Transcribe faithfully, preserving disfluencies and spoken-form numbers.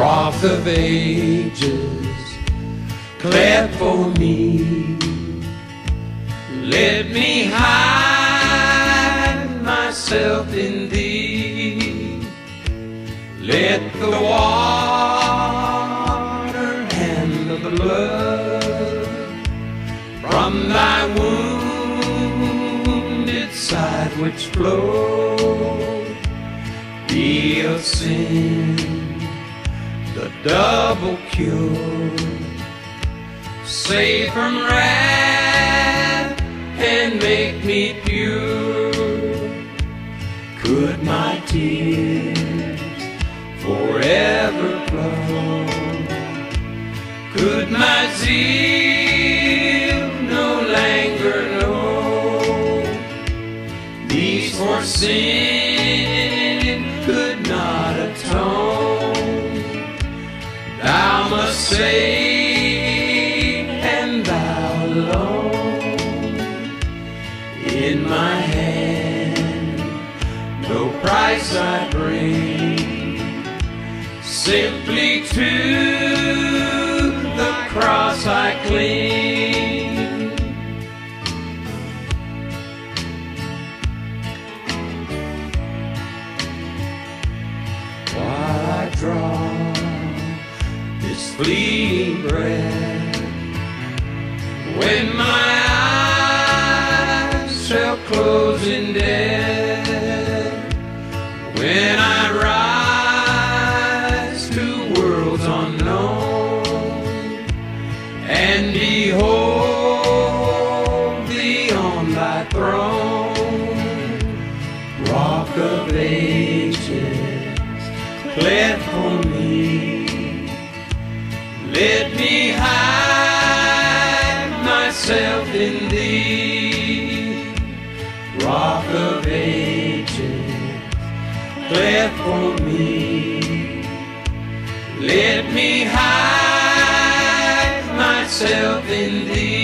Rock of ages, cleft for me. Let me hide myself in thee. Let the water and the blood from thy wounded side which flowed be of sin the double cure. Save from wrath and make me pure. Could my tears forever flow? Could my zeal no longer know? These for sin could not atone. Thou must save, and thou alone. In my hand no price I bring, simply to the cross I cling. While I draw this fleeting breath, when my eyes shall close in death, when I rise to worlds unknown and behold thee on thy throne, Rock of ages, cleft for me. Let me hide myself in thee. Rock of ages, cleft for me. Let me hide myself in thee.